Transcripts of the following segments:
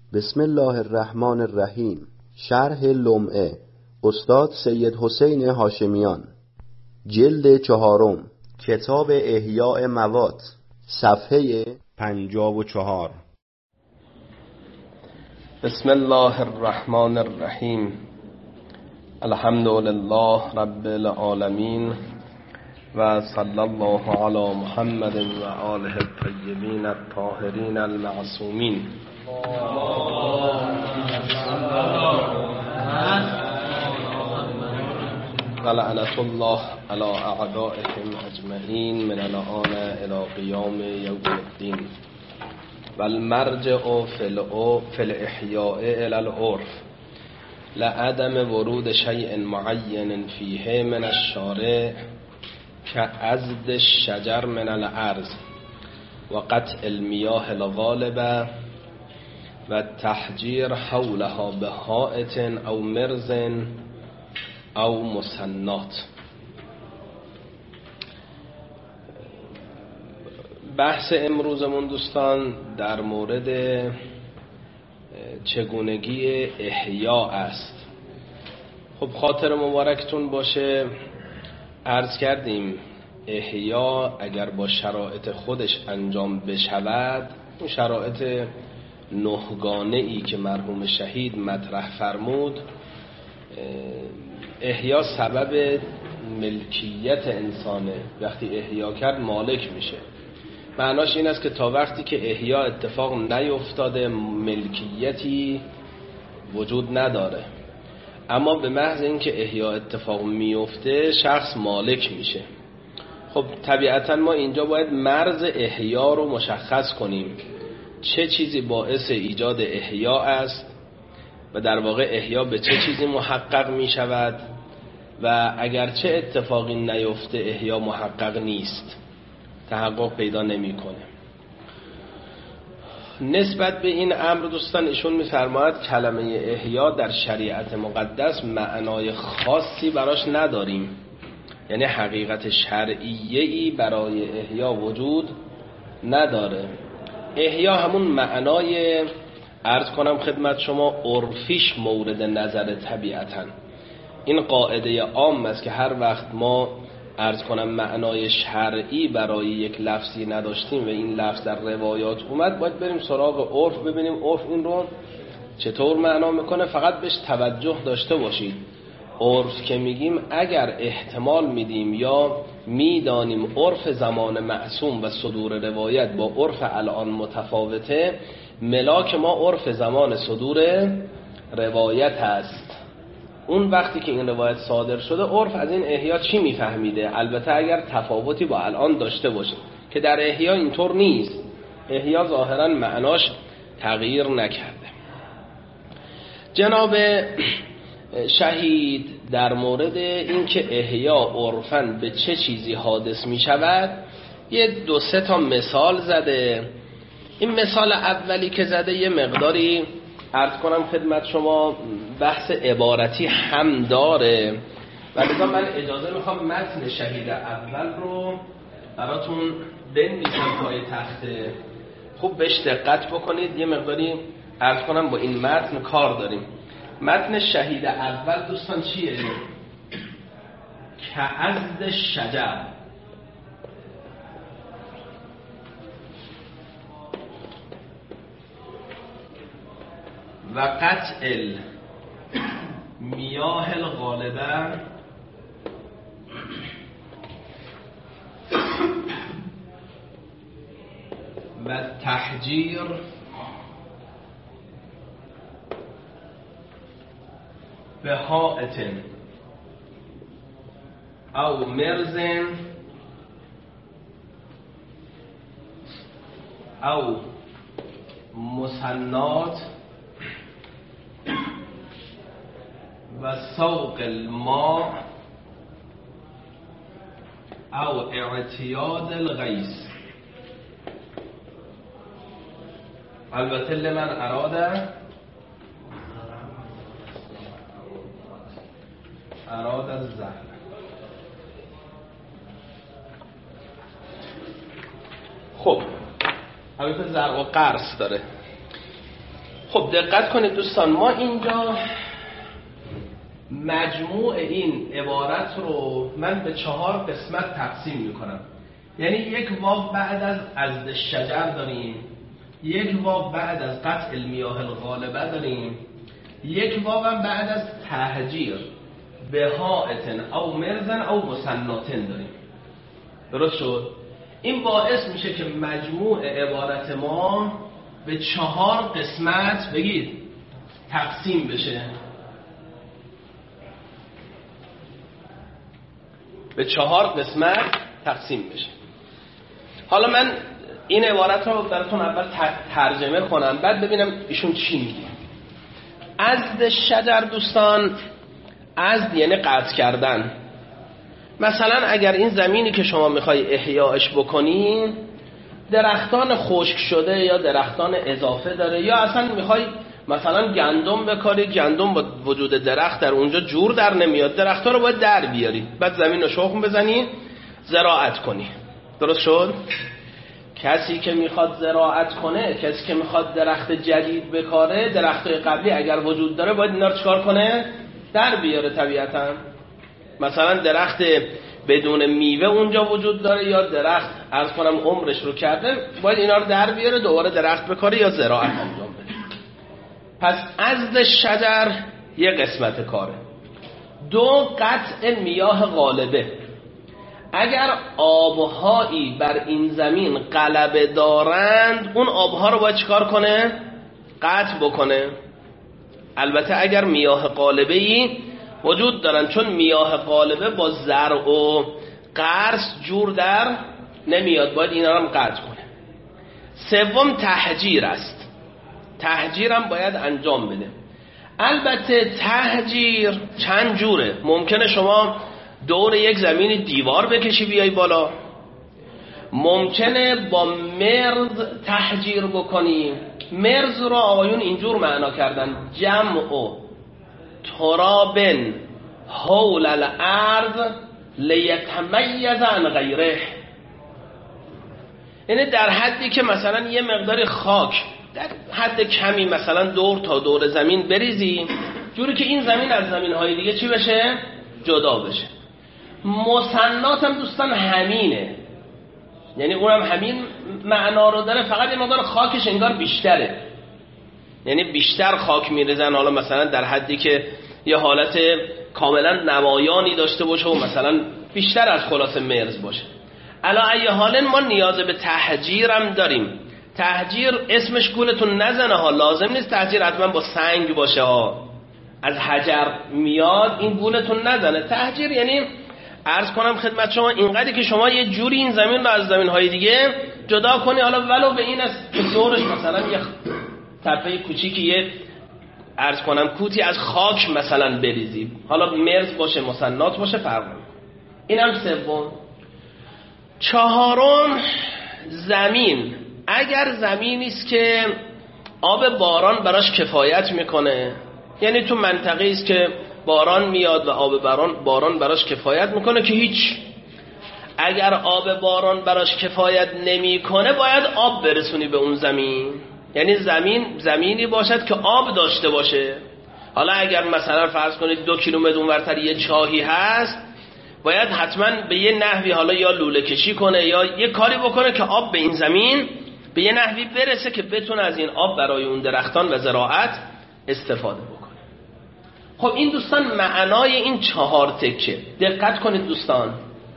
بسم الله الرحمن الرحیم. شرح لمعه استاد سید حسین هاشمیان، جلد 4، کتاب احیاء موات، صفحه 54. بسم الله الرحمن الرحیم. الحمد لله رب العالمین و صلی الله علی محمد و آله الطیبین الطاهرین المعصومین. و لعنت الله علی اعدائهم اجمعین من الآن الی قیام یوم الدین. و المرجع فی الاحیاء الی العرف لعدم ورود شیء معین فیه من الشارع كعزد الشجر من الارض و قطع المیاه الغالبه و تحجیر حولها بحائط او مرز او مسنات. بحث امروزمون دوستان در مورد چگونگی احیا است. خب خاطر مبارکتون باشه، عرض کردیم احیا اگر با شرایط خودش انجام بشود، اون شرایط نهگانه ای که مرحوم شهید مطرح فرمود، احیا سبب ملکیت انسانه. وقتی احیا کرد مالک میشه. معناش این است که تا وقتی که احیا اتفاق نیفتاده ملکیتی وجود نداره، اما به محض اینکه احیا اتفاق میفته شخص مالک میشه. خب طبیعتا ما اینجا باید مرز احیا رو مشخص کنیم، چه چیزی باعث ایجاد احیا است و در واقع احیا به چه چیزی محقق میشود و اگر چه اتفاقی نیفته احیا محقق نیست، تحقق پیدا نمیکنه. نسبت به این امر دوستان ایشون میفرماید کلمه احیا در شریعت مقدس معنای خاصی براش نداریم، یعنی حقیقت شرعیه‌ای برای احیا وجود نداره. احیا همون معنای عرض کنم خدمت شما عرفیش مورد نظر طبیعتا. این قاعده عام است که هر وقت ما عرض کنم معنای شرعی برای یک لفظی نداشتیم و این لفظ در روایات اومد، باید بریم سراغ عرف ببینیم عرف این رو چطور معنا میکنه. فقط بهش توجه داشته باشید، عرف که میگیم اگر احتمال میدیم یا میدانیم عرف زمان معصوم و صدور روایت با عرف الان متفاوته، ملاک ما عرف زمان صدور روایت هست. اون وقتی که این روایت صادر شده عرف از این احیا چی میفهمیده، البته اگر تفاوتی با الان داشته باشه، که در احیا اینطور نیست. احیا ظاهرا معناش تغییر نکرده. جناب شهید در مورد اینکه احیا عرفاً به چه چیزی حادث می شود یه 2-3 تا مثال زده. این مثال اولی که زده یه مقداری عرض کنم خدمت شما بحث عبارتی هم داره، ولی من اجازه میخوام متن شهید اول رو براتون بنویسم پای تخته، خوب بهش دقت بکنید. یه مقداری عرض کنم با این متن کار داریم. متن شهید اول دوستان چیه؟ کعزد شجر، و قطع میاه الغالبه و تحجیر به حائط او مرز او مسنات و سوق الماء او اعتیاد الغیث. البته لمن اراد الزهر. خب البته زرع و قرص داره. خب دقت کنید دوستان، ما اینجا مجموع این عبارت رو من به 4 قسمت تقسیم میکنم. یعنی یک واو بعد از عضد الشجر داریم، یک واو بعد از قطع المیاه الغالبه داریم، یک واو هم بعد از تهجیر به هائتن او مرزن او مسناتن داریم. درست شد؟ این باعث میشه که مجموع عبارت ما به 4 قسمت بگید تقسیم بشه، به 4 قسمت تقسیم بشه. حالا من این عبارت رو براتون اول ترجمه کنم، بعد ببینم ایشون چی میگه. عضد شجر دوستان، عضد یعنی قطع کردن. مثلا اگر این زمینی که شما میخوای احیاش بکنین درختان خشک شده یا درختان اضافه داره، یا اصلا میخوای مثلا گندم بکاری، گندم با وجود درخت در اونجا جور در نمیاد، درختان رو باید در بیاری، بعد زمین رو شخم بزنی زراعت کنی. درست شد؟ کسی که میخواد زراعت کنه، کسی که میخواد درخت جدید بکاره، درختای قبلی اگر وجود داره باید اینا رو چکار کنه؟ در بیاره طبیعتا. مثلا درخت بدون میوه اونجا وجود داره یا درخت عرض کنم عمرش رو کرده، باید اینا رو در بیاره، دوباره درخت بکاره یا زراعت انجام بده. پس عضد شجر یه قسمت کاره. 2 قطع میاه غالبه. اگر آبهایی بر این زمین غلبه دارند اون آبها رو باید چکار کنه؟ قطع بکنه. البته اگر میاه غالبه‌ای وجود دارن، چون میاه غالبه با زرع و قرص جور در نمیاد، باید اینا رو هم قطع کنه. 3 تهجیر است. تهجیر هم باید انجام بده. البته تهجیر چند جوره. ممکنه شما دور یک زمین دیوار بکشی بیای بالا، ممکنه با مرز تهجیر بکنی. مرز رو آقایون اینجور معنا کردن: جمع تراب حول الارض لیتمیز عن غیره. یعنی در حدی که مثلا یه مقدار خاک در حد کمی مثلا دور تا دور زمین بریزی، جوری که این زمین از زمین‌های دیگه چی بشه؟ جدا بشه. مسنات هم دوستان همینه، یعنی اونم همین معنا رو داره، فقط یه مقدار خاکش انگار بیشتره، یعنی بیشتر خاک میریزن، حالا مثلا در حدی که یه حالت کاملا نمایانی داشته باشه و مثلا بیشتر از خلاص مرز باشه. علا ای حال ما نیاز به تهجیر هم داریم. تهجیر اسمش گولتون نزنه ها، لازم نیست تهجیر حتما با سنگ باشه ها، از حجر میاد این گولتون نزنه. تهجیر یعنی عرض کنم خدمت شما اینقدری که شما یه جوری این زمین رو از زمین‌های دیگه جدا کنی، حالا ولو به این است که دورش مثلا یه تپه کوچیکی، یه عرض کنم کوتی از خاک مثلا بریزی، حالا مرز باشه مسنات باشه فرق نمی‌کنه. اینم 3. 4 زمین. اگر زمینی است که آب باران براش کفایت میکنه، یعنی تو منطقه‌ای است که باران میاد و آب باران براش کفایت میکنه که هیچ. اگر آب باران براش کفایت نمیکنه باید آب برسونی به اون زمین، یعنی زمینی باشد که آب داشته باشه. حالا اگر مثلا فرض کنید 2 کیلومتر اونورتر یه چاهی هست، باید حتما به یه نحوی حالا یا لوله کشی کنه یا یه کاری بکنه که آب به این زمین به یه نحوی برسه که بتونه از این آب برای اون درختان و زراعت استفاده بکنه. خب این دوستان معنای این 4 تکه. دقت کنید دوستان،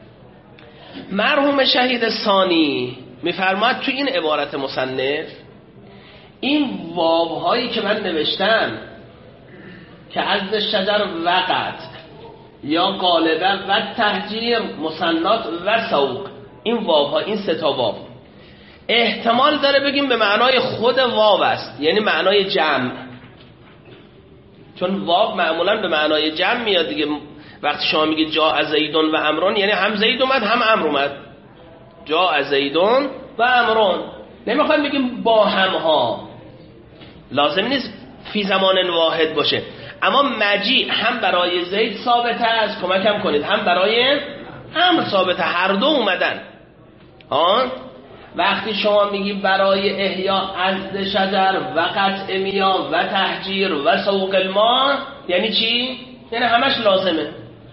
مرحوم شهید ثانی میفرماد تو این عبارت مصنف این واوهایی که من نوشتم که عضد شجر وقت یا غالبا و تهجیر مسنات و سوق، این واوها، این 3 واو احتمال داره بگیم به معنای خود واو است، یعنی معنای جمع، چون واو معمولا به معنای جمع میاد دیگه. وقتی شما میگید جاء زیدون و عمرون، یعنی هم زید اومد هم عمرو اومد. جاء زیدون و عمرون، نمیخوایم بگیم با هم ها، لازم نیست فی زمان واحد باشه، اما مجیع هم برای زید ثابت است، کمکم کنید، هم برای عمرو ثابت، هر دو اومدن ها. وقتی شما میگی برای احیا عضد شجر و قطع میاه و تهجیر و سوق الماء یعنی چی؟ یعنی همش لازمه.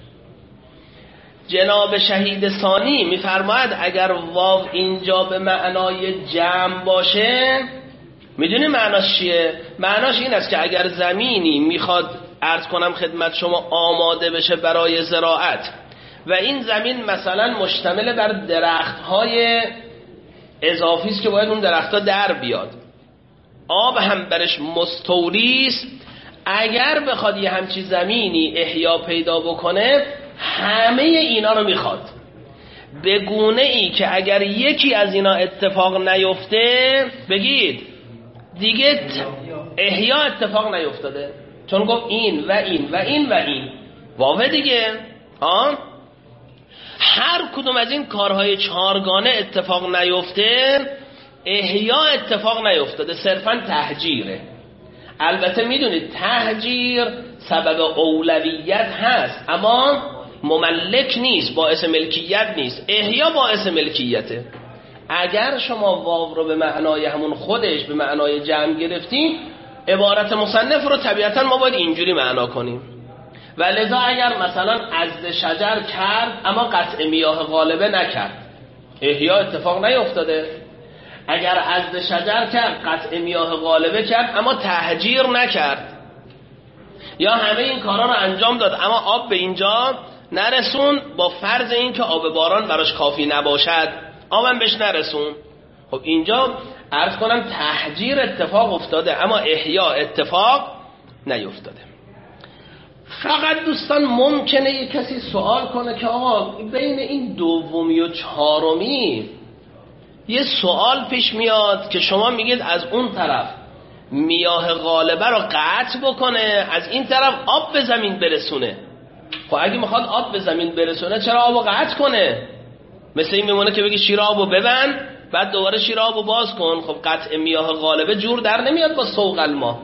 جناب شهید ثانی میفرماید اگر واو اینجا به معنای جمع باشه، میدونی معناش چیه؟ معناش این است که اگر زمینی میخواد عرض کنم خدمت شما آماده بشه برای زراعت و این زمین مثلا مشتمل بر درختهای اضافی است که باید اون درختها در بیاد، آب هم برش مستولی است، اگر بخواد یه همچی زمینی احیا پیدا بکنه همه اینا رو میخواد، به گونه ای که اگر یکی از اینا اتفاق نیفته بگید دیگه احیا اتفاق نیفتاده، چون گفت این و این و این و این واوه دیگه. هر کدوم از این کارهای چهارگانه اتفاق نیفته احیا اتفاق نیفتاده، صرفا تهجیره. البته میدونید تهجیر سبب اولویت هست اما مملک نیست، باعث ملکیت نیست. احیا باعث ملکیته. اگر شما واو رو به معنای همون خودش به معنای جمع گرفتیم، عبارت مصنف رو طبیعتا ما باید اینجوری معنا کنیم. و لذا اگر مثلا عضد شجر کرد اما قطع میاه غالبه نکرد، احیا اتفاق نیفتاده. اگر عضد شجر کرد قطع میاه غالبه کرد اما تهجیر نکرد، یا همه این کارا رو انجام داد اما آب به اینجا نرسون، با فرض این که آب باران براش کافی نباشد آبم بهش نرسون، خب اینجا عرض کنم تهجیر اتفاق افتاده اما احیا اتفاق نیفتاده. فقط دوستان ممکنه یک کسی سوال کنه که آقا بین این دومی و چهارمی یه سوال پیش میاد که شما میگید از اون طرف میاه غالبه رو قطع بکنه، از این طرف آب به زمین برسونه. خب اگه میخواد آب به زمین برسونه چرا آب رو قطع کنه؟ مثل این میمونه که بگی شیر آب رو ببند بعد دوباره شیر آب رو باز کن. خب قطع میاه غالبه جور در نمیاد با سوق الماء.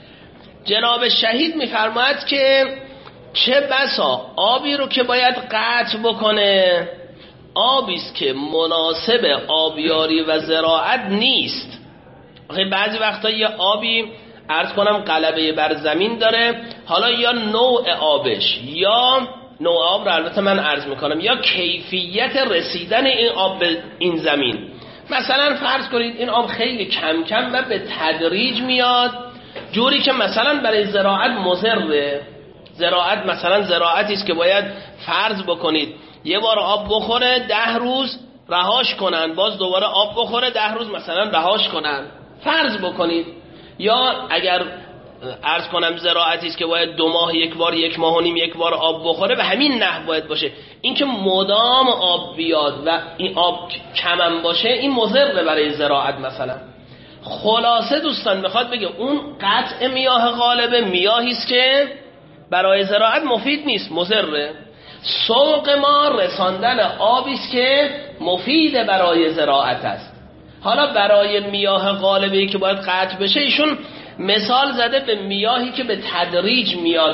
جناب شهید میفرماید که چه بسا آبی رو که باید قطع بکنه آبیست که مناسب آبیاری و زراعت نیست. بعضی وقتا یه آبی عرض کنم غلبه بر زمین داره، حالا یا نوع آبش یا نوع آب رو البته من عرض میکنم یا کیفیت رسیدن این آب به این زمین. مثلا فرض کنید این آب خیلی کم کم و به تدریج میاد، جوری که مثلا برای زراعت مضره. زراعت مثلا زراعتی است که باید فرض بکنید یه بار آب بخوره 10 روز رهاش کنن، باز دوباره آب بخوره 10 روز مثلا رهاش کنن، فرض بکنید. یا اگر عرض کنم زراعتی است که باید 2 ماه یک بار، 1 ماه و نیم یک بار آب بخوره، به همین نحو باید باشه. این که مدام آب بیاد و این آب کمم باشه این مضر برای زراعت مثلا. خلاصه دوستان میخواد بگه اون قطع میاه غالبه میاهی است که برای زراعت مفید نیست، مضره. سوق ما رساندن آبی است که مفید برای زراعت است. حالا برای میاه غالبی که باید قطع بشه ایشون مثال زده به میاهی که به تدریج میاد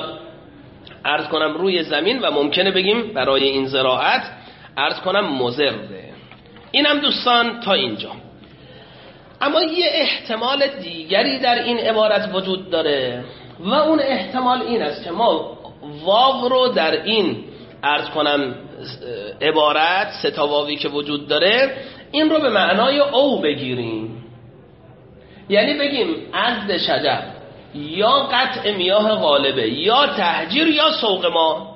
عرض کنم روی زمین و ممکنه بگیم برای این زراعت عرض کنم مضره. اینم دوستان تا اینجا. اما یه احتمال دیگری در این عبارت وجود داره و اون احتمال این است که ما واو رو در این عرض کنم عبارت 3 تا واوی که وجود داره این رو به معنای او بگیریم، یعنی بگیم عضد شجر یا قطع میاه غالبه یا تهجیر یا سوق ما.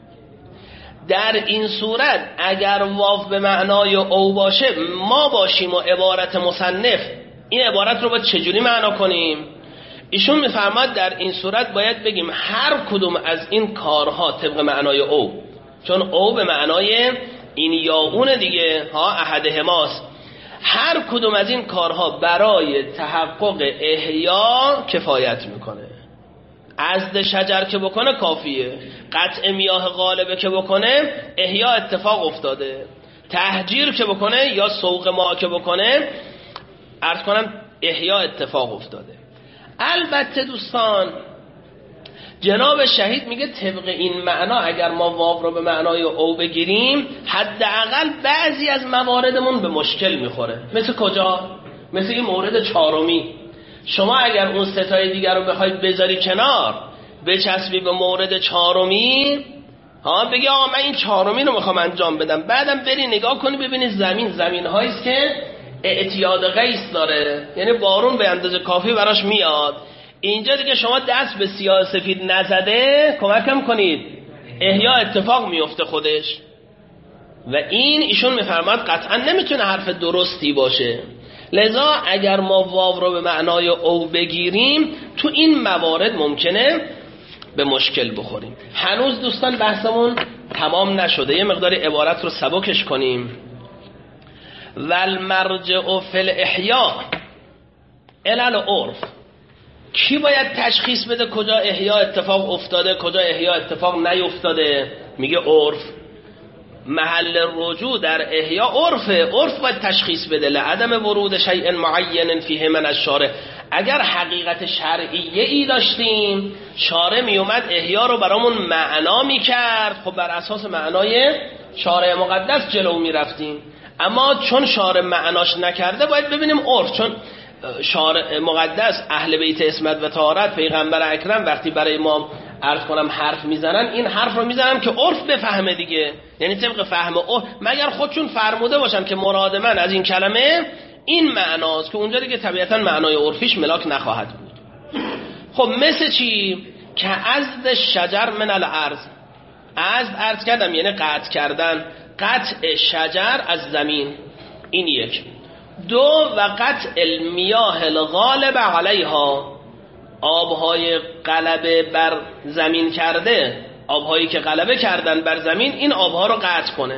در این صورت اگر واو به معنای او باشه ما باشیم و عبارت مصنف این عبارت رو باید چجوری معنا کنیم؟ ایشون میفرماد در این صورت باید بگیم هر کدوم از این کارها طبق معنای او، چون او به معنای این یا اون دیگه ها احدهماست، هر کدوم از این کارها برای تحقق احیا کفایت میکنه. عضد شجر که بکنه کافیه، قطع میاه غالبه که بکنه احیا اتفاق افتاده، تهجیر که بکنه یا سوق ما که بکنه عرض کنم احیا اتفاق افتاده. البته دوستان جناب شهید میگه طبق این معنا اگر ما واو رو به معنای او بگیریم حداقل بعضی از مواردمون به مشکل میخوره. مثل کجا؟ مثل این مورد چهارمی. شما اگر اون ستای دیگر رو بخواید بذاری کنار، بچسبی به مورد چهارمی، بگی آقا من این چهارمی رو میخوام انجام بدم، بعدم بری نگاه کنی ببینی زمین هاییست که اعتیاد غیث داره، یعنی بارون به اندازه کافی براش میاد. اینجا دیگه شما دست به سیاه سفید نزده کمکم کنید، احیا اتفاق میفته خودش. و این ایشون میفرماد قطعا نمیتونه حرف درستی باشه. لذا اگر ما واو رو به معنای او بگیریم تو این موارد ممکنه به مشکل بخوریم. هنوز دوستان بحثمون تمام نشده، یه مقدار عبارت رو سبکش کنیم. والمرجع فی الاحیاء الی العرف. کی باید تشخیص بده کجا احیا اتفاق افتاده کجا احیا اتفاق نیفتاده؟ میگه عرف. محل رجوع در احیا عرف باید تشخیص بده. لعدم ورود شیء معین فیه من الشارع. اگر حقیقت شرعیه ای داشتیم شارع میومد احیا رو برامون معنا میکرد، خب بر اساس معنای شارع مقدس جلو میرفتیم. اما چون شارع معناش نکرده باید ببینیم عرف. چون شارع مقدس اهل بیت عصمت و طهارت پیغمبر اکرم وقتی برای ما عرض کنم حرف میزنن، این حرف رو میزنن که عرف بفهمه دیگه، یعنی طبق فهم عرف، مگر خودشون فرموده باشن که مراد من از این کلمه این معناست، که اونجا دیگه طبیعتا معنای عرفیش ملاک نخواهد بود. خب مثل چی؟ که عزد شجر من الارض. عزد عرض کردم یعنی قطع کردن، قطع شجر از زمین، این یک. دو و قطع المیاه الغالب علیها. آبهای غلبه بر زمین کرده، آبهایی که غلبه کردن بر زمین، این آبها رو قطع کنه.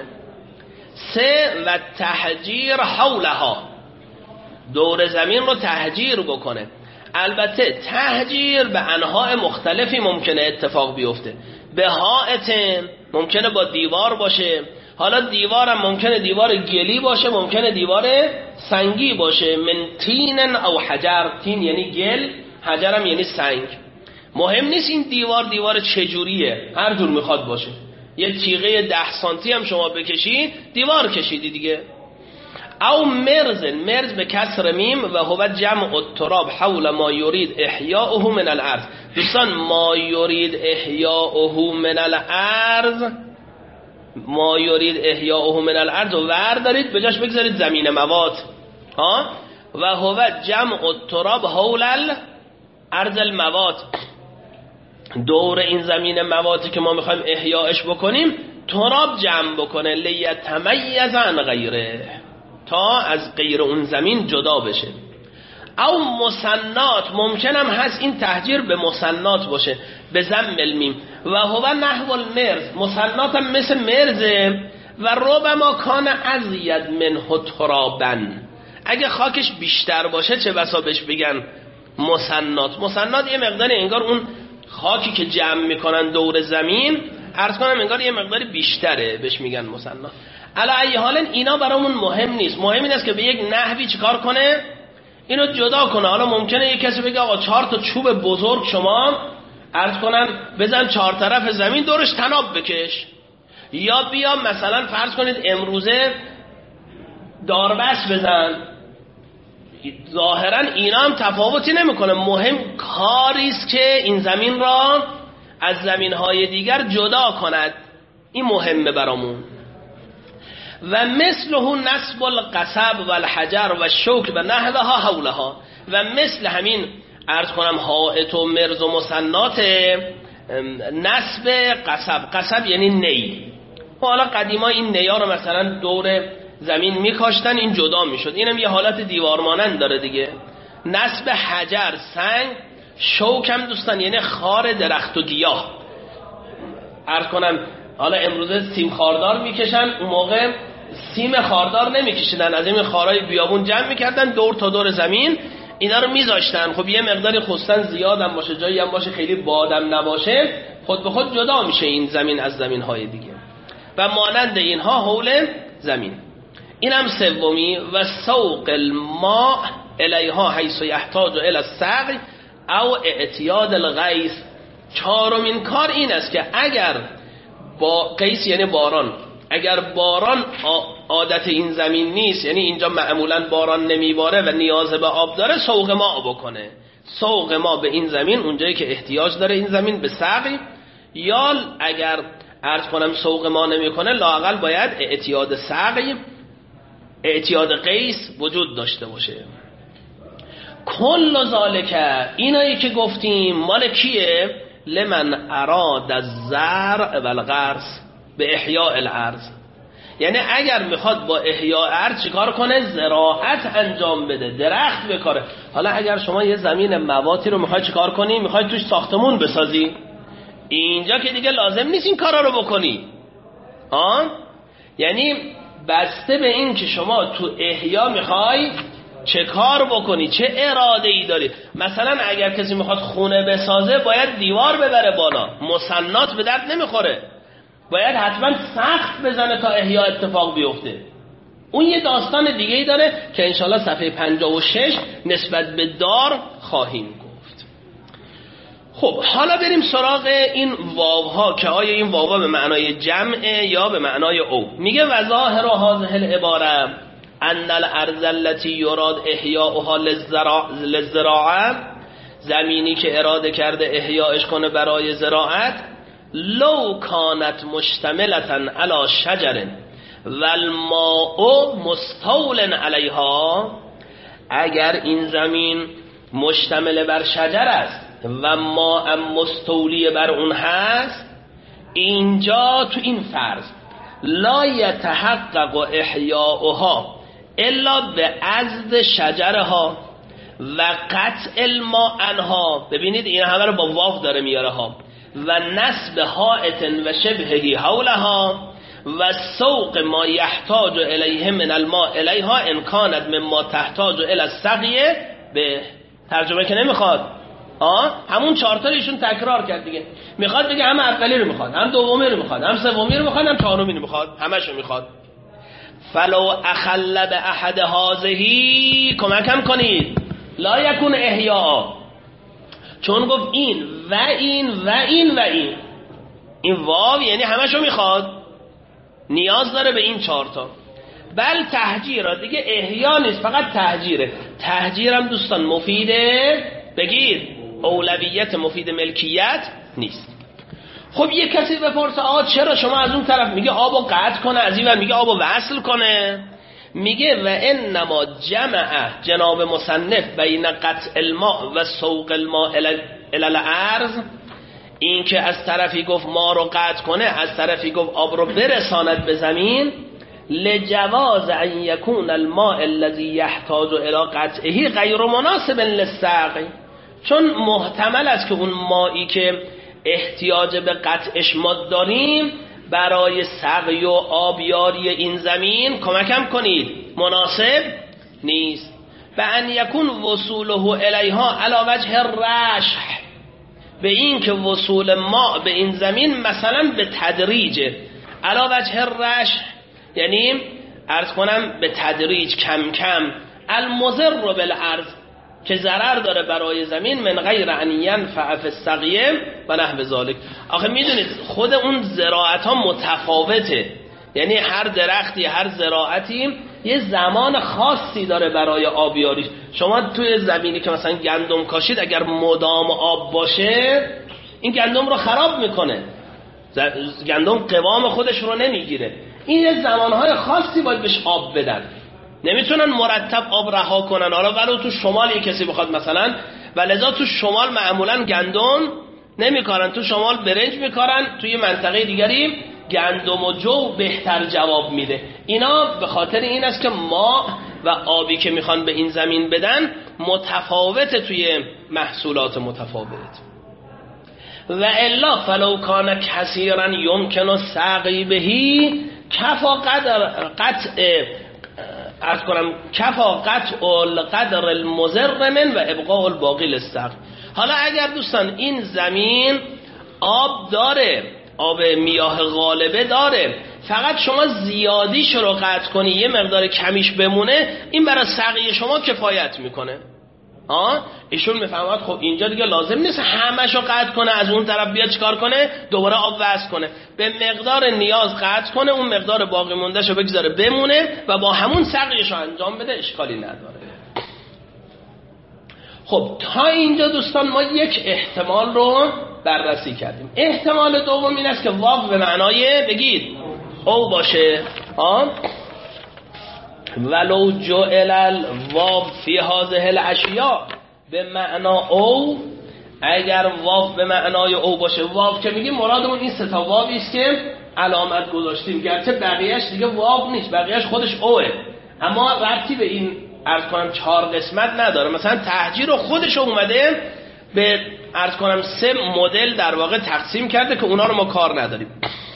سه و تهجیر حولها. دور زمین رو تهجیر بکنه. البته تهجیر به انواع مختلفی ممکنه اتفاق بیفته. به حائطن ممکنه با دیوار باشه، حالا دیوارم ممکنه دیوار گلی باشه، ممکنه دیوار سنگی باشه. من تین او حجر. تین یعنی گل، حجرم یعنی سنگ. مهم نیست این دیوار چجوریه، هر جور میخواد باشه. یه تیغه 10 سانتی هم شما بکشی دیوار کشیدی دیگه. او مرز به کسر میم و هو جمع التراب حول ما یرید احیاؤه من الارض. دوستان ما یرید احیاؤه من الارض، ما یرید احیاؤه من الارض و وردارید به جاش بگذارید زمین موات. و هو جمع التراب حول الارض الموات. دور این زمین مواتی که ما میخوایم احیاش بکنیم تراب جمع بکنه، لیتمیز عن غیره، تا از غیر اون زمین جدا بشه. او مسنات، ممکنم هست این تهجیر به مسنات باشه، به ضم المیم. و هو نحو المرز. مسنات هم مثل مرزه. و ربما کان ازید منه ترابا. اگه خاکش بیشتر باشه چه بسا بهش بگن مسنات. مسنات یه مقدار انگار اون خاکی که جمع میکنن دور زمین، عرض کنم انگار یه مقدار بیشتره، بهش میگن مسنات. علی ای حال اینا برامون مهم نیست. مهم این است که به یک نحوی چیکار کنه، اینو جدا کنه. حالا ممکنه یک کسی بگه آقا 4 تا چوب بزرگ شما عرض کنن بزن 4 طرف زمین دورش تناب بکش، یا بیا مثلا فرض کنید امروزه داربست بزن. ظاهرا اینا هم تفاوتی نمیکنه. مهم کاری است که این زمین را از زمینهای دیگر جدا کند، این مهمه برامون. و مثله نصب القصب و الحجر و الشوک و نحوها حولها. و مثل همین عرض کنم حائط و مرز و مسنات نصب قصب. قصب یعنی نی. حالا قدیما این نیا رو مثلا دور زمین میکاشتن، این جدا میشد. اینم یه حالت دیوار مانند داره دیگه. نصب حجر سنگ. شوک هم دوستان یعنی خار درخت و گیاه. عرض کنم حالا امروزه سیم خاردار میکشن، اون موقع سیم خاردار نمیکشیدن، از این خارای بیابون جمع میکردن دور تا دور زمین اینا رو میذاشتن. خب یه مقداری خصوصا زیادم باشه، جایی هم باشه خیلی بادم نباشه، خود به خود جدا میشه این زمین از زمین های دیگه. و مانند اینها حول زمین. اینم سومی. و سوق الماء الیها حیث یحتاج الی السقی او اعتیاد الغیث. چهارمین کار این است که اگر با قیس یعنی باران، اگر باران عادت این زمین نیست، یعنی اینجا معمولا باران نمیباره و نیاز به آب داره، سوق ماء بکنه. سوق ماء به این زمین اونجایی که احتیاج داره این زمین به سقی، یا اگر عرض کنم سوق ماء نمیکنه لااقل باید اعتیاد سقی، اعتیاد قیس وجود داشته باشه. کل ذالک، اینایی که گفتیم مال کیه؟ لمن اراد الزرع والغرس به احیاء الارض. یعنی اگر میخواد با احیاء ارض چیکار کنه؟ زراعت انجام بده، درخت بکاره. حالا اگر شما یه زمین مواتی رو میخوای چیکار کنی؟ میخوای توش ساختمون بسازی، اینجا که دیگه لازم نیست این کارا رو بکنی. یعنی بسته به این که شما تو احیا میخوای چه کار بکنی، چه اراده ای داری. مثلا اگر کسی میخواد خونه بسازه باید دیوار ببره بالا، مسنات به درد نمیخوره، باید حتما سقف بزنه تا احیا اتفاق بیفته. اون یه داستان دیگه ای داره که انشالله صفحه 56 نسبت به دار خواهیم گفت. خب حالا بریم سراغ این واوها که آیا این واوها به معنای جمعه یا به معنای او. میگه و ظاهر هذه العباره ان الارض التي يراد احیاؤها للزراعه، زمینی که اراده کرده احیاش کنه برای زراعت، لو کانت مشتملتا علی شجر والماء مستول علیها، اگر این زمین مشتمل بر شجر است و ماء مستولی بر اون هست، اینجا تو این فرض لا یتحقق احیاؤها الا به عزد شجرها و قطع الماء عنها. ببینید این همه رو با واو داره میاره ها. و نسب حائط و شبهه حولها و سوق ما یحتاج الیه من الماء الیها ان کانت مما تحتاج الی السقی به. ترجمه که نمیخواد، همون چهارتا ایشون تکرار کرد دیگه. میخواد بگه هم اولی رو میخواد، هم دومی رو میخواد، هم سومی رو میخواد، هم چهارمی رو میخواد، همش رو میخواد. فلو اخل به احد هذه، کمکم کنید، لا یکون احیا، چون گفت این و این و این و این واو یعنی همشو میخواد، نیاز داره به این چهارتا. بل تهجیر دیگه احیا نیست، فقط تهجیره. تهجیرم دوستان مفیده، بگید اولویت، مفید ملکیت نیست. خب یه کسی بپرسه چرا شما از اون طرف میگه آبو قطع کنه، از این ور میگه آبو وصل کنه؟ میگه و انما جمع جناب مصنف بین قطع الماء و سوق الماء الی الارض، این که از طرفی گفت ما رو قطع کنه، از طرفی گفت آب رو برساند به زمین، لجواز ان یکون الماء الذي يحتاج الى قطعه غیر مناسب للسقی، چون محتمل است که اون مایی که احتیاج به قطعش ما داریم برای سقی و آبیاری این زمین، کمکم کنید، مناسب نیست. و ان یکون وصوله الیها علی وجه الرشح، به این که وصول ما به این زمین مثلا به تدریجه، علی وجه الرشح یعنی عرض کنم به تدریج، کم کم، المضر بالارض، که ضرر داره برای زمین، من غیر ان ینفع فی السقیه و نحو ذلک. آخه میدونید خود اون زراعت ها متفاوته، یعنی هر درختی، هر زراعتی یه زمان خاصی داره برای آبیاریش. شما توی زمینی که مثلا گندم کاشید، اگر مدام آب باشه این گندم رو خراب میکنه، گندم قوام خودش رو نمیگیره. این یه زمانهای خاصی باید بهش آب بدن، نمیتونن مرتب آب رها کنن. حالا ولو تو شمال یه کسی بخواد مثلا، ولذا تو شمال معمولا گندم نمیکارن، تو شمال برنج میکارن، توی منطقه دیگری گندم و جو بهتر جواب میده. اینا به خاطر این است که ما و آبی که میخوان به این زمین بدن متفاوته، توی محصولات متفاوت. و الا فلو کان کثیرا یمکن السقی بهی کفا قطع القدر المضر من و ابقاء الباقی للسقی. حالا اگر دوستان این زمین آب داره، آب میاه غالبه داره، فقط شما زیادیش رو قطع کنی، یه مقدار کمیش بمونه، این برای سقی شما کفایت میکنه. ایشون میفهمد خب اینجا دیگه لازم نیست همه‌شو قطع کنه، از اون طرف بیاد چیکار کنه، دوباره آب وصل کنه، به مقدار نیاز قطع کنه، اون مقدار باقی موندهشو بگذاره بمونه و با همون سقیشو انجام بده، اشکالی نداره. خب تا اینجا دوستان ما یک احتمال رو بررسی کردیم. احتمال دوم این است که واو به معنای بگید او باشه. ولو جعل الواو فی هذه الاشیاء به معنا او، اگر واو به معنای او باشه، واو که میگیم مرادمون این سه تا واوی است که علامت گذاشتیم، گرچه بقیه‌اش دیگه واو نیست، بقیه‌اش خودش اوه، اما ربطی به این عرض کنم 4 قسمت نداره. مثلا تهجیر رو خودش اومده به عرض کنم 3 مدل در واقع تقسیم کرده که اونا رو ما کار نداریم.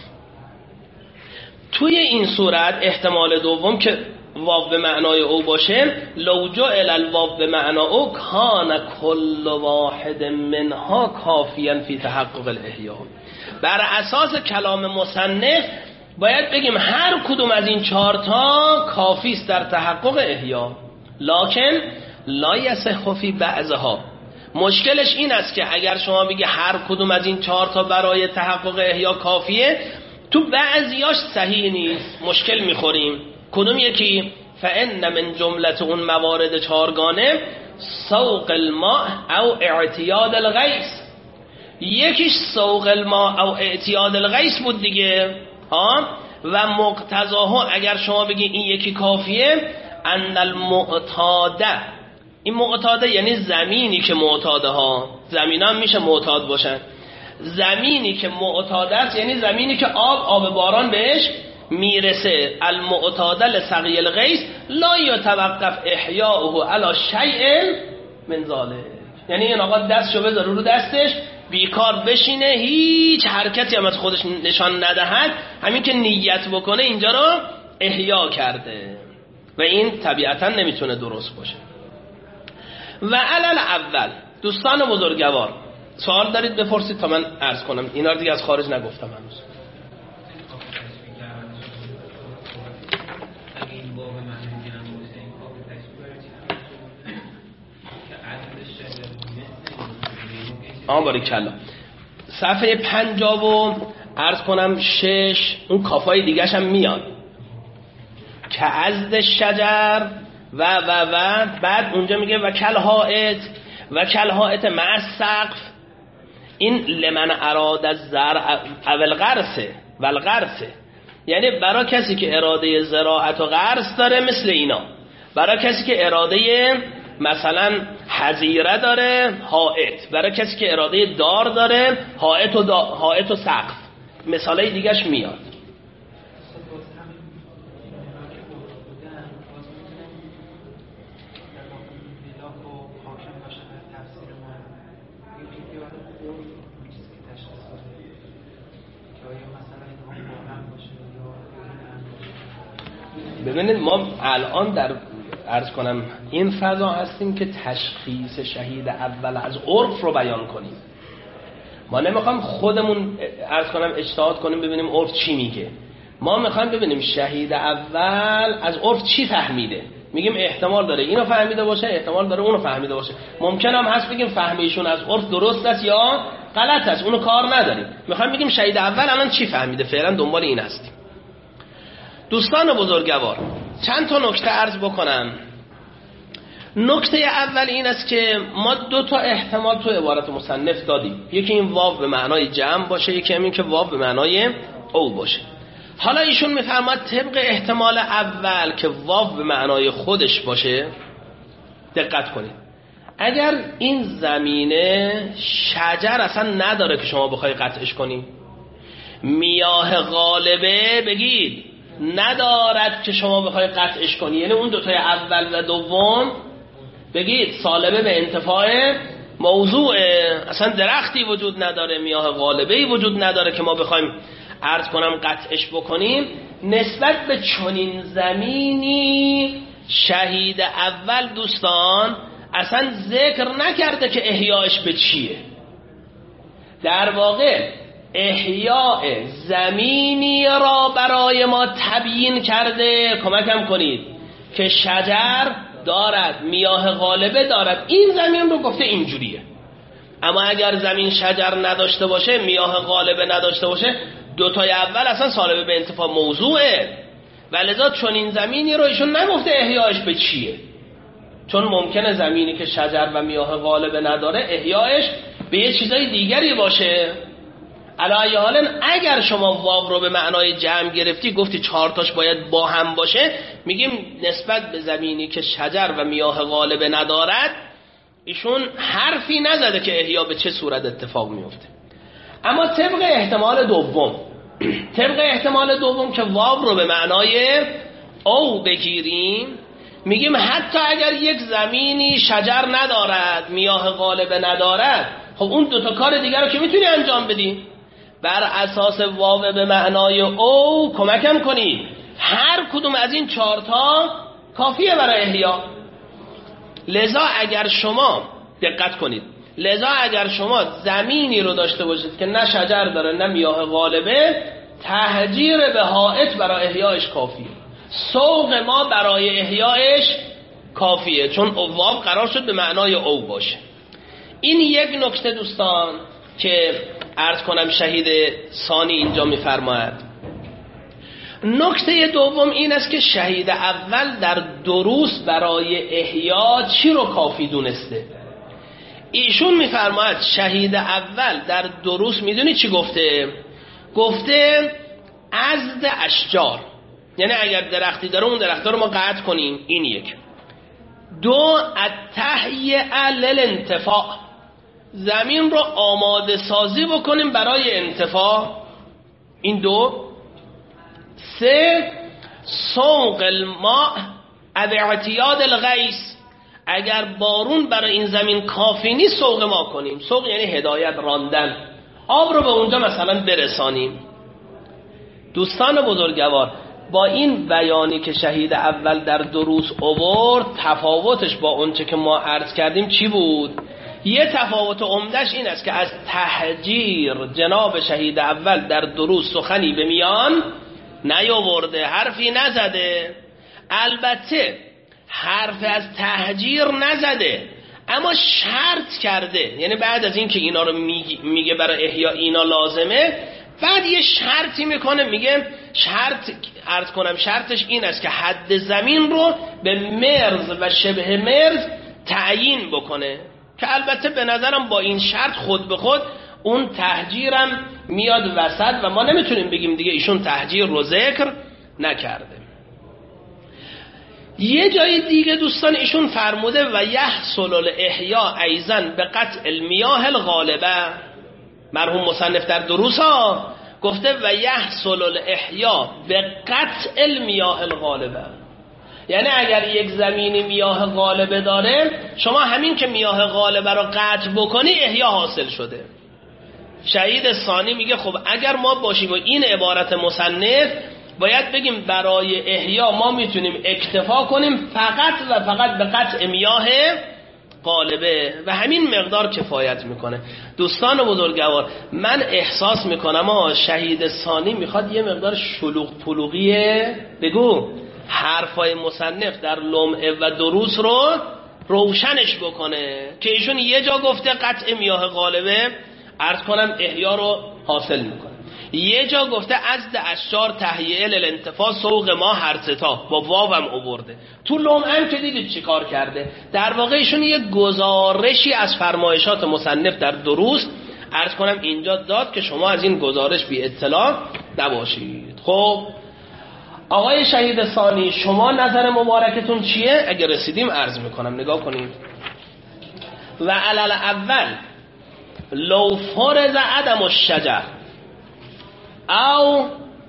توی این صورت احتمال دوم که واو به معنای او باشه، لو جعل الواو به معنا او کان کل واحد منها کافیا فی تحقق الاحیاء. بر اساس کلام مصنف باید بگیم هر کدوم از این 4 تا کافی است در تحقق احیا، لکن لا یصح فی بعضها. مشکلش این است که اگر شما بگی هر کدوم از این 4 تا برای تحقق احیا کافیه، تو بعضیاش صحیح نیست، مشکل میخوریم. کدوم یکی؟ فان من جمله اون موارد 4گانه سوق الماء او اعتیاد الغیث. یکیش سوق الماء او اعتیاد الغیث بود دیگه، و مقتضاها اگر شما بگی این یکی کافیه، ان المعتاده، این معتاده یعنی زمینی که معتاده ها، زمین هم میشه معتاد باشن، زمینی که معتاده است یعنی زمینی که آب باران بهش میرسه، المعتاده لسقی الغیث لا یتوقف احیاؤه علی شیء من ذلک. یعنی این آقا دستشو بذاره رو دستش، بیکار بشینه، هیچ حرکتی هم از خودش نشان ندهد، همین که نیت بکنه اینجا رو احیا کرده و این طبیعتا نمیتونه درست باشه. و علل اول دوستان بزرگوار سوال دارید بپرسید تا من عرض کنم، اینا رو دیگه از خارج نگفتم هنوز. باریکلا. صفحه 50 و عرض کنم 6 اون کافای دیگه‌ش هم میاد که عزد شجر و بعد اونجا میگه و کل حائط مع السقف. این لمن اراد الزرع و الغرس، یعنی برای کسی که اراده زراعت و غرس داره مثل اینا، برای کسی که اراده مثلا حظیره داره حائط، برای کسی که اراده دار داره حائط و سقف، مثالای دیگهش میاد. ببینید ما الان در عرض کنم این فضا هستیم که تشخیص شهید اول از عرف رو بیان کنیم. ما نمیخوام خودمون عرض کنم اجتهاد کنیم ببینیم عرف چی میگه، ما میخوایم ببینیم شهید اول از عرف چی فهمیده. میگیم احتمال داره اینو فهمیده باشه، احتمال داره اونو فهمیده باشه، ممکن هم هست بگیم فهمیشون از عرف درست است یا غلط است، اونو کار نداریم. میخوایم بگیم شهید اول الان چی فهمیده، فعلا دنبال این هستیم. دوستان بزرگوار چند تا نکته عرض بکنم. نکته اول این است که ما 2 تا احتمال تو عبارت مصنف دادیم، یکی این واو به معنای جمع باشه، یکی همین که واو به معنای او باشه. حالا ایشون میفرماد طبق احتمال اول که واو به معنای خودش باشه، دقت کنید، اگر این زمینه شجر اصلا نداره که شما بخوای قطعش کنی، میاه غالبه بگید ندارد که شما بخوای قطعش کنی، یعنی اون 2 تای اول و دوم بگید سالبه به انتفاع موضوع، اصلا درختی وجود نداره، میاه غالبه‌ای وجود نداره که ما بخوایم عرض کنم قطعش بکنیم. نسبت به چنین زمینی شهید اول دوستان اصلا ذکر نکرده که احیاش به چیه. در واقع احیاء زمینی را برای ما تبیین کرده، کمکم کنید، که شجر دارد، میاه غالبه دارد، این زمین رو گفته اینجوریه. اما اگر زمین شجر نداشته باشه، میاه غالبه نداشته باشه، دوتای اول اصلا سالبه به انتفاع موضوعه، ولذا چون این زمینی رو ایشون نگفته احیاش به چیه، چون ممکنه زمینی که شجر و میاه غالبه نداره احیاش به یه چیزای دیگری باشه. علی حال اگر شما واو رو به معنای جمع گرفتی، گفتی 4 تاش باید با هم باشه، میگیم نسبت به زمینی که شجر و میاه غالبه ندارد، ایشون حرفی نزده که احیا به چه صورت اتفاق میفته. اما طبق احتمال دوم که واو رو به معنای او بگیریم، میگیم حتی اگر یک زمینی شجر ندارد، میاه غالبه ندارد، خب اون دوتا کار دیگر رو که میتونی انجام بدی. بر اساس واو به معنای او کمکم کنید، هر کدوم از این 4 تا کافیه برای احیا. لذا اگر شما دقت کنید، اگر شما زمینی رو داشته باشید که نه شجر داره نه میاه غالبه، تهجیر به حائط برای احیاش کافیه، سوق ما برای احیاش کافیه، چون واو قرار شد به معنای او باشه. این یک نکته دوستان که عرض کنم شهید ثانی اینجا میفرماید. نکته دوم این است که شهید اول در دروس برای احیا چی رو کافی دونسته. ایشون میفرماید شهید اول در دروس میدونی چی گفته؟ گفته عضد اشجار، یعنی اگر درختی داره اون درخت رو ما قطع کنیم، این یک. 2 التهیئه للانتفاع، زمین رو آماده سازی بکنیم برای انتفاع، این 2. 3 سوق الماء اعتیاد الغیث، اگر بارون برای این زمین کافی نیست سوق ما کنیم، سوق یعنی هدایت، راندن، آب رو به اونجا مثلا برسانیم. دوستان بزرگوار، با این بیانی که شهید اول در دروس آورد، تفاوتش با اونچه که ما عرض کردیم چی بود؟ یه تفاوت عمدهش این است که از تهجیر جناب شهید اول در دروس سخنی به میان نیاورده، حرفی نزده. البته حرف از تهجیر نزده، اما شرط کرده، یعنی بعد از این که اینا رو میگه برای احیا اینا لازمه، بعد یه شرطی میکنه، میگه شرطش این است که حد زمین رو به مرز و شبه مرز تعیین بکنه، که البته به نظرم با این شرط خود به خود اون تهجیرم میاد وسط و ما نمیتونیم بگیم دیگه ایشون تهجیر رو ذکر نکرده. یه جای دیگه دوستان ایشون فرموده و یحصل الاحیا ایضا به قطع المیاه الغالبه. مرحوم مصنف در دروس ها گفته و یحصل الاحیا به قطع المیاه الغالبه، یعنی اگر یک زمینی میاه غالبه داره، شما همین که میاه غالبه رو قطع بکنی احیا حاصل شده. شهید ثانی میگه خب اگر ما باشیم و این عبارت مصنف، باید بگیم برای احیا ما میتونیم اکتفا کنیم فقط و فقط به قطع میاه غالبه و همین مقدار کفایت میکنه. دوستان بزرگوار، من احساس میکنم شهید ثانی میخواد یه مقدار شلوغ پلوغیه، بگو حرفای مصنف در لمعه و دروس رو روشنش بکنه، که ایشون یه جا گفته قطع میاه غالبه عرض کنم احیا رو حاصل میکنه، یه جا گفته عضد اشجار تهیئه للانتفاع سوق ما هر ستا با واوم آورده. تو لمعه که دیدید چی کار کرده، در واقع ایشون یه گزارشی از فرمایشات مصنف در دروس عرض کنم اینجا داد که شما از این گزارش بی اطلاع نباشید. خب آقای شهید ثانی، شما نظر مبارکتون چیه؟ اگر رسیدیم عرض میکنم، نگاه کنید. و علل اول لو فرض عدم الشجر او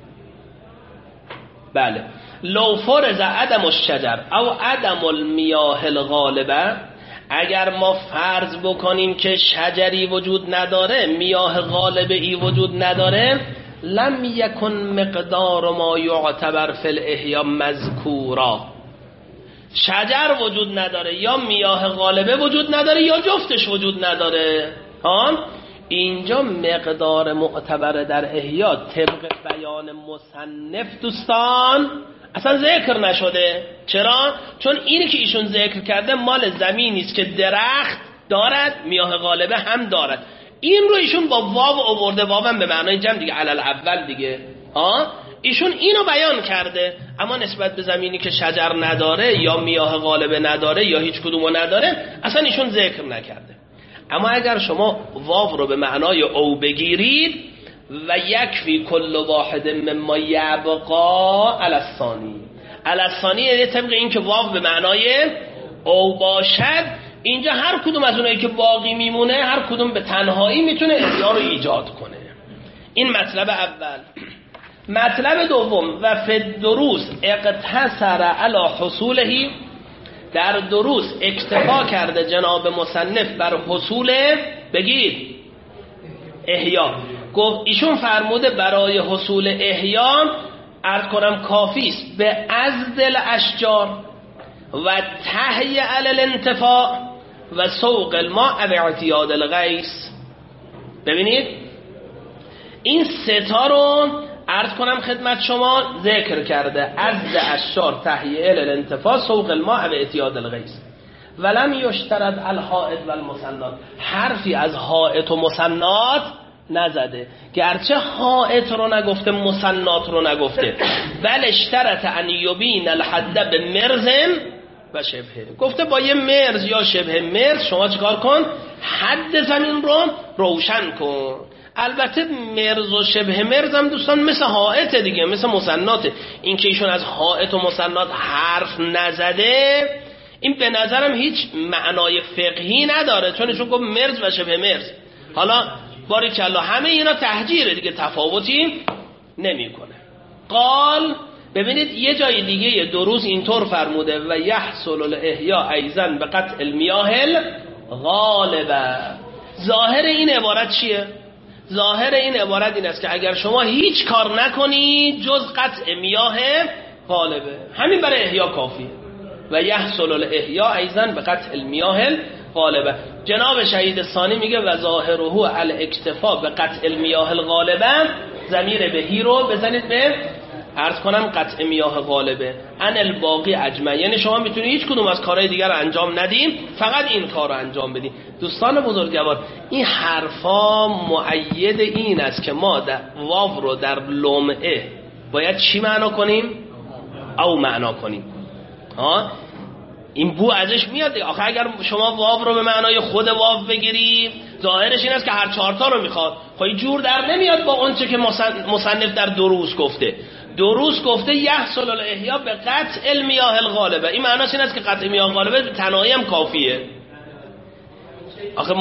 لو فرض عدم الشجر او عدم المیاه الغالبه، اگر ما فرض بکنیم که شجری وجود نداره، میاه غالبه ای وجود نداره، لم یکن مقدار ما یعتبر فی الاحیا مذکورا، شجر وجود نداره یا میاه غالبه وجود نداره یا جفتش وجود نداره، اینجا مقدار معتبر در احیا طبق بیان مصنف دوستان اصلا ذکر نشده. چرا؟ چون اینی که ایشون ذکر کرده مال زمینی است که درخت دارد، میاه غالبه هم دارد. این رو ایشون با واو آورده، واوم به معنای جمع دیگه، علل اول دیگه. ایشون اینو بیان کرده، اما نسبت به زمینی که شجر نداره یا میاه غالبه نداره یا هیچ کدومو نداره اصلا ایشون ذکر نکرده. اما اگر شما واو رو به معنای او بگیرید و یکفی کل واحد مما یبقا علی الثانی، علی الثانی یعنی طبق این که واو به معنای او باشد، اینجا هر کدوم از اونایی که باقی میمونه هر کدوم به تنهایی میتونه احیا رو ایجاد کنه. این مطلب اول. مطلب دوم، و فی الدروس اقتصر علی حصوله، در دروس اکتفا کرده جناب مصنف بر حصول، بگید احیا. گفت ایشون فرموده برای حصول احیا عرض کنم کافیست به عزد الاشجار و تهیئ علی الانتفاع و سوق الماء و اعتیاد الغیث. ببینید این سه تا رو عرض کنم خدمت شما ذکر کرده، عزد اشجار، تهیئ علی الانتفاع، سوق الماء و اعتیاد الغیث. ولم یشترط الحائط و المثنات، حرفی از حائط و مثنات نزده، گرچه حائط رو نگفته مثنات رو نگفته، بل اشترط ان یبین الحد به مرز و شبهه، گفته با یه مرز یا شبه مرز شما چیکار کن؟ حد زمین رو روشن کن. البته مرز و شبه مرز هم دوستان مثل حائط دیگه، مثل مثناته. این که ایشون از حائط و مثنات حرف نزده این به نظرم هیچ معنای فقهی نداره، چون ایشون گفت مرز و شبه مرز. حالا باریکالله همه اینا تهجیره دیگه، تفاوتی نمیکنه. قال ببینید یه جای دیگه دروس اینطور فرموده و یحصل الاحیاء ایضا به قطع المیاه الغالبه. ظاهر این عبارت چیه؟ ظاهر این عبارت این است که اگر شما هیچ کار نکنی جز قطع میاه غالبه، همین برای احیا کافیه. و یحصل الاحیاء ایضا به قطع المیاه الغالبه. جناب شهید ثانی میگه و ظاهره الاکتفا به قطع المیاه الغالبه، ضمیر بهی رو بزنید به عرض کنم قطع میاه غالبه، ان الباقی اجمع، یعنی شما میتونید هیچ کدوم از کارهای دیگر رو انجام ندیم، فقط این کار رو انجام بدیم. دوستان بزرگوار این حرفا مؤید این است که ما در واو رو در لمعه باید چی معنا کنیم؟ او معنا کنیم. این بو ازش میاد دیگه. آخه اگر شما واو رو به معنای خود واو بگیری ظاهرش این است که هر چهارتا رو میخواد. خب این جور در نمیاد با اون چه که مصنف در دروس گفته. دروس گفته یحصل الاحیاء به قطع المیاه الغالبه، این معناش این است که قطع میاه غالبه تنهایی هم کافیه. آخه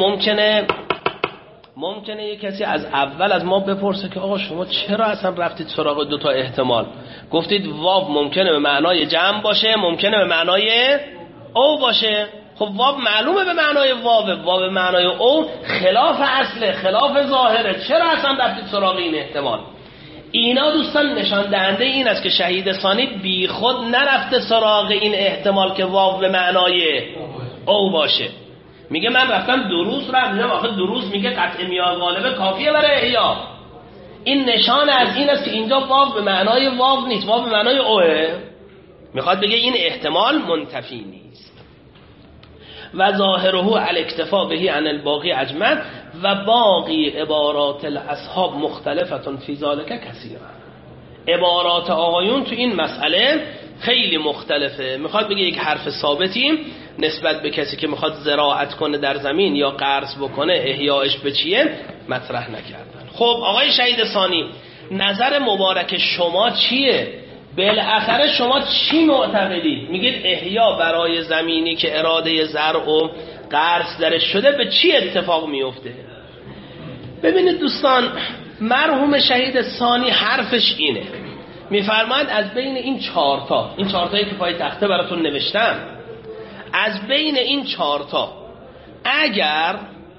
ممکنه یه کسی از اول از ما بپرسه که آقا شما چرا اصلا رفتید سراغ دوتا احتمال؟ گفتید واو ممکنه به معنای جمع باشه، ممکنه به معنای او باشه. خب واو معلومه به معنای واو به معنای او خلاف اصله، خلاف ظاهره، چرا اصلا رفتید سراغ این احتمال؟ اینا دوستان نشان دهنده این است که شهید ثانی بی خود نرفته سراغ این احتمال که واو به معنای او باشه. میگه من رفتم دروس رو میگم، آخه دروس میگه قطع میاه غالبه کافیه برای احیا. این نشان از این است که اینجا واو به معنای واو نیست، واو به معنای اوه. میخواد بگه این احتمال منتفی نیست. و ظاهره الاکتفا بهی عن الباقی اجمع و باقی عبارات الاصحاب مختلفتون فی ذالک کثیرا. عبارات آقایون تو این مسئله خیلی مختلفه. میخواد بگه یک حرف ثابتی نسبت به کسی که میخواد زراعت کنه در زمین یا قرض بکنه احیاش به چیه مطرح نکردن. خب آقای شهید ثانی نظر مبارک شما چیه؟ بالاخره شما چی معتقدید؟ میگید احیا برای زمینی که اراده زرع و قرض درش شده به چی اتفاق میفته؟ ببینید دوستان، مرحوم شهید ثانی حرفش اینه، میفرماید از بین این چهارتایی که پای تخته براتون نوشتم، از بین این چهارتا اگر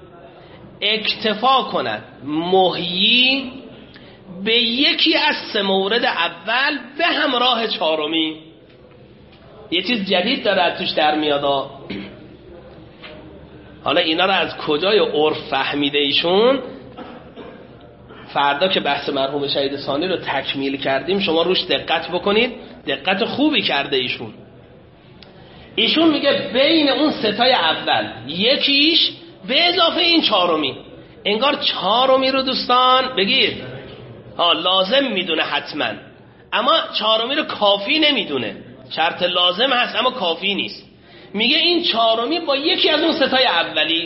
اکتفا کند محیی به یکی از سه مورد اول به همراه چهارمی، یه چیز جدید داره توش در میاد. حالا اینا رو از کجای عرف فهمیده ایشون؟ فردا که بحث مرحوم شهید ثانی رو تکمیل کردیم شما روش دقت بکنید، دقت خوبی کرده ایشون میگه بین اون ستای اول یکیش به اضافه این چهارمی، انگار چهارمی رو دوستان بگید لازم میدونه حتما، اما چهارمی رو کافی نمیدونه، شرط لازم هست اما کافی نیست. میگه این چهارمی با یکی از اون ستای اولی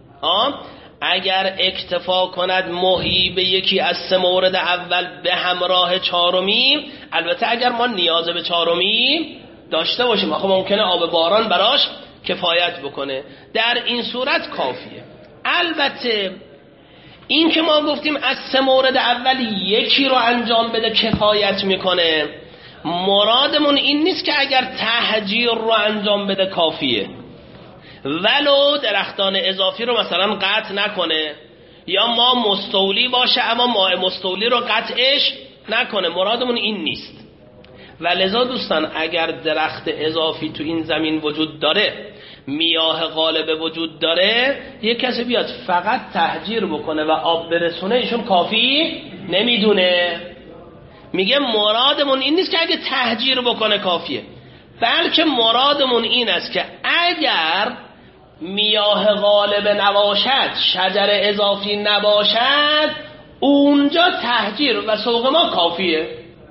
اگر اکتفا کند محی به یکی از سه مورد اول به همراه چهارمی، البته اگر ما نیاز به چهارمی داشته باشیم آخه ممکنه آب باران براش کفایت بکنه، در این صورت کافیه. البته این که ما گفتیم از سه مورد اول یکی رو انجام بده کفایت میکنه، مرادمون این نیست که اگر تهجیر رو انجام بده کافیه، ولو درختان اضافی رو مثلا قطع نکنه یا ما مستولی باشه اما ماء مستولی رو قطعش نکنه، مرادمون این نیست. ولذا دوستان اگر درخت اضافی تو این زمین وجود داره، میاه غالب وجود داره، یک کسی بیاد فقط تهجیر بکنه و آب برسونه ایشون کافی نمیدونه. میگه مرادمون این نیست که اگه تهجیر بکنه کافیه، بلکه مرادمون این است که اگر میاه غالب نباشد، شجر اضافی نباشد، اونجا تهجیر و سوق ما کافیه.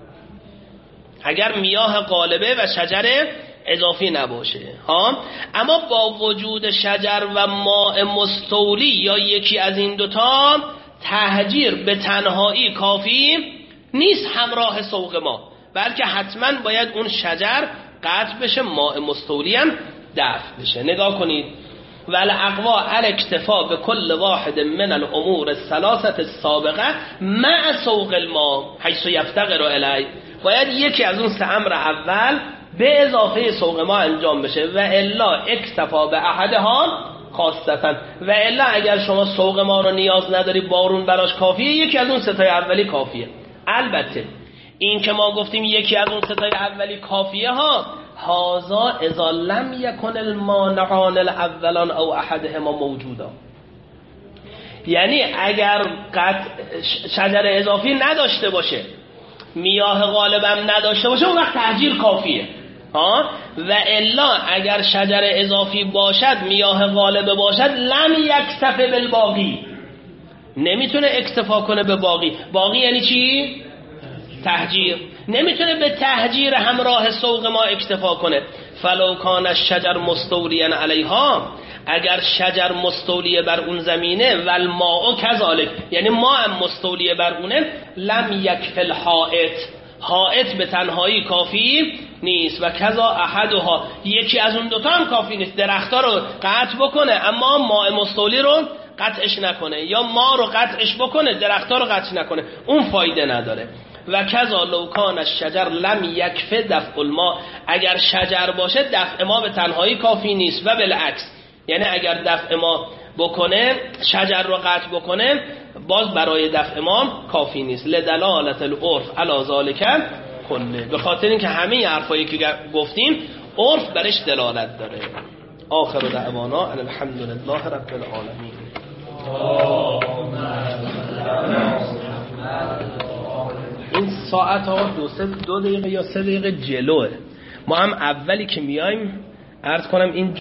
اگر میاه غالبه و شجر اضافی نباشه اما با وجود شجر و ماء مستولی یا یکی از این دوتا، تهجیر به تنهایی کافی نیست همراه سوق ما، بلکه حتما باید اون شجر قطع بشه، ماء مستولی هم دفع بشه. نگاه کنید والاقوا الاکتفا به کل واحد من الامور الثلاثه السابقه مع سوق الماء حيث يفتقر الیه، باید یکی از اون سه امر اول به اضافه سوق ما انجام بشه و الا اکتفا به احدها خاصتا، و الا اگر شما سوق ما رو نیاز نداری بارون براش کافیه، یکی از اون ستای اولی کافیه. البته این که ما گفتیم یکی از اون ستای اولی کافیه هازا اذا لم یکن المانعان الاولان او احدهما موجودا، یعنی اگر شجر اضافی نداشته باشه، میاه غالب هم نداشته باشه، اون وقت تهجیر کافیه و الا اگر شجر اضافی باشد، میاه غالب باشد، لم یکتفی بالباقی، نمیتونه اکتفا کنه به باقی. باقی یعنی چی؟ تهجیر. نمیتونه به تهجیر همراه سوق ما اکتفا کنه. فلو کان الشجر مستولیا علیها، اگر شجر مستولی بر اون زمینه، و الماء کذالک، یعنی ما هم مستولی بر اونه، لم یکفی الحائط، حائط به تنهایی کافی نیست، و کذا احدها، یکی از اون دوتا هم کافی نیست، درختها رو قطع بکنه اما ماء مستولی رو قطعش نکنه، یا ما رو قطعش بکنه درختها رو قطع نکنه، اون فایده نداره. و کذا لو کان الشجر لم یکفی دفع الماء، اگر شجر باشه دفع ما به تنهایی کافی نیست، و بالعکس، یعنی اگر دفع ما بکنه، شجر رو قطع بکنه، باز برای دفع ما کافی نیست. لدلالت العرف علی ذالک کله، به خاطر اینکه همه حرفایی که گفتیم عرف برش دلالت داره. آخر دعوانا ان الحمد لله رب العالمین. این ساعت ها دو دقیقه یا 3 دقیقه جلوه، ما هم اولی که میایم عرض کنم این